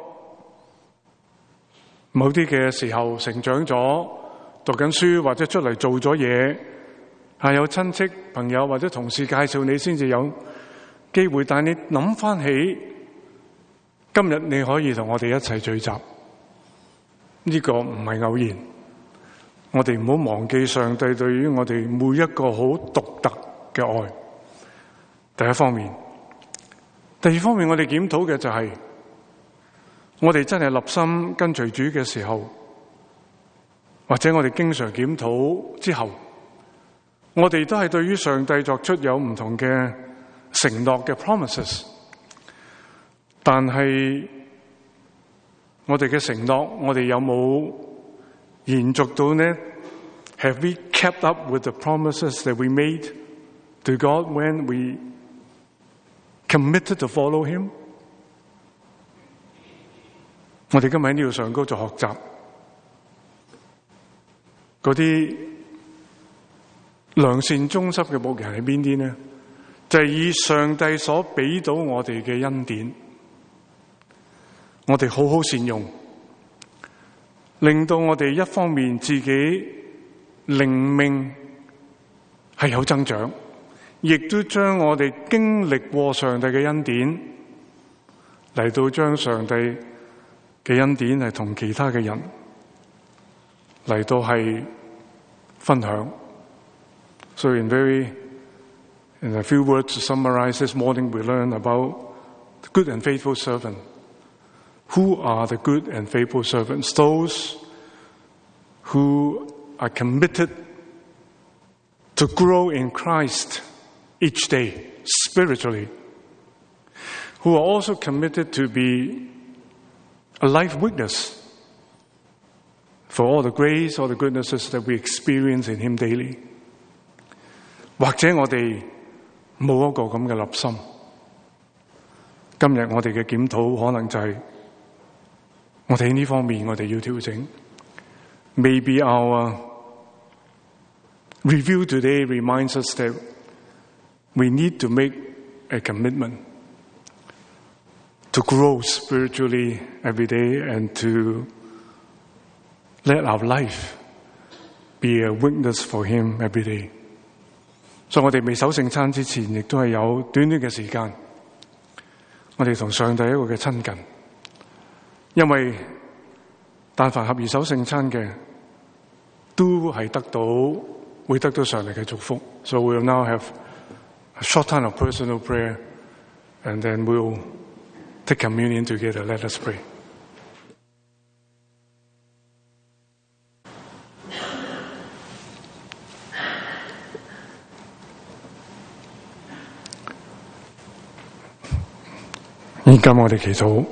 A: 某啲嘅時候成長咗，讀緊書或者出嚟做咗嘢，係有親戚朋友或者同事介紹你先至有機會。但係你諗翻起今日你可以同我哋一齊聚集，呢個唔係偶然。我哋唔好忘記上帝對於我哋每一個好獨特嘅愛。第一方面，第二方面我哋檢討嘅就係、是、我哋真係立心跟隨主嘅時候，或者我哋經常檢討之後，我哋都係對於上帝作出有唔同嘅承諾嘅 promises， 但係我哋嘅承諾，我哋有冇延續到呢？ Have we kept up with the promises that we made to God when we committed to follow Him？ 我哋今日喺呢度上高做學習，嗰啲良善忠心嘅僕人係邊啲呢？就係、是、以上帝所俾到我哋嘅恩典，我哋好好善用，令到我哋一方面自己靈命係有增長，亦都將我哋經歷過上帝嘅恩典嚟到將上帝嘅恩典係同其他嘅人嚟到係分享。So in very in a few words to summarize this morning, we learn about the good and faithful servant. Who are the good and faithful servants? Those who are committed to grow in Christ each day, spiritually. Who are also committed to be a life witness for all the grace, all the goodnesses that we experience in Him daily. 或者我哋冇一個咁嘅立心，今日我哋嘅檢討可能就係我哋喺呢方面我哋要調整。Maybe our review today reminds us that we need to make a commitment to grow spiritually every day and to let our life be a witness for Him every day. 所以我哋未守聖餐之前，亦都係有短短嘅時間，我哋同上帝一個嘅親近。因為但凡合意守聖餐嘅，都係得到會得到上帝嘅祝福。So we will now have a short time of personal prayer, and then we'll take communion together. Let us pray. 而家我哋祈禱，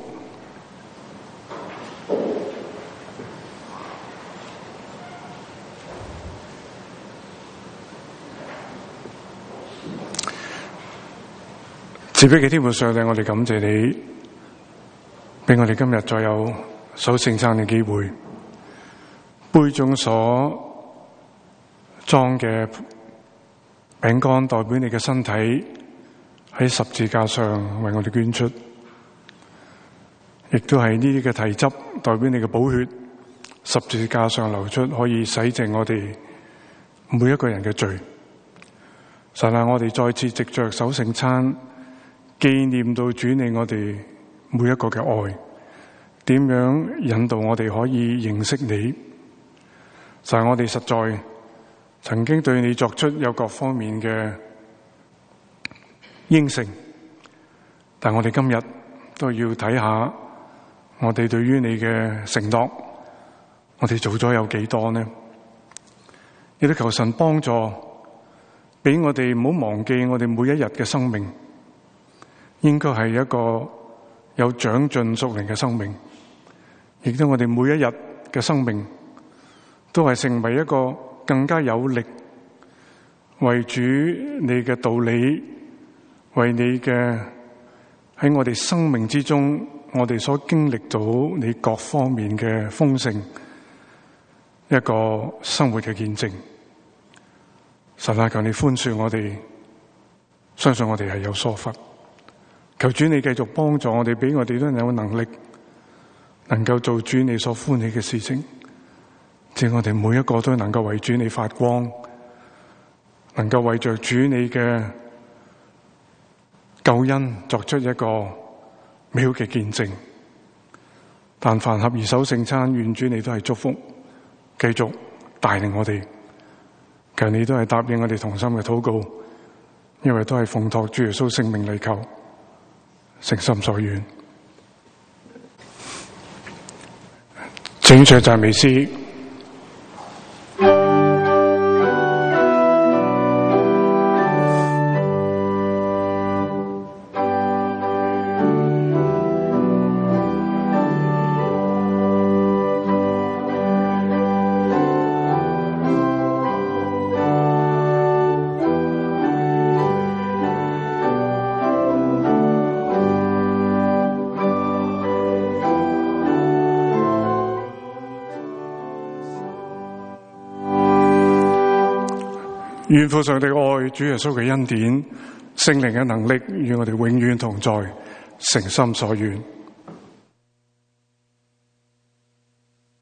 A: 慈悲嘅天父上帝，我哋感謝你，俾我哋今日再有守聖餐嘅機會。杯中所裝嘅餅乾代表你嘅身體喺十字架上為我哋捐出。亦都係呢啲嘅體汁代表你嘅寶血，十字架上流出，可以洗淨我哋每一個人嘅罪。神啊，我哋再次藉着守聖餐，紀念到主你我哋每一個嘅愛，點樣引導我哋可以認識你。神啊，我哋實在曾經對你作出有各方面嘅應承，但我哋今日都要睇下。我哋對於你嘅承諾，我哋做咗有幾多呢？亦都求神幫助，俾我哋唔好忘記我哋每一日嘅生命， 應該係一個有長進屬靈嘅生命，亦都我哋每一日嘅生命都係成為一個更加有力為主你嘅道理，為你嘅喺我哋生命之中，我哋所經歷到你各方面嘅豐盛，一個生活嘅見證。神啊，求你寬恕我哋，相信我哋係有疏忽，求主你繼續幫助我哋，俾我哋都有能力能夠做主你所歡喜嘅事情，即我哋每一個都能夠為主你發光，能夠為着主你嘅救恩作出一個美好嘅見證。但凡合而守聖餐，願主你都係祝福，繼續帶領我哋。求你都係答應我哋同心嘅禱告，因為都係奉託主耶穌聖名嚟求，誠心所願。請唱讚美詩。願父上帝愛，主耶穌嘅恩典，聖靈嘅能力與我哋永遠同在，誠心所願。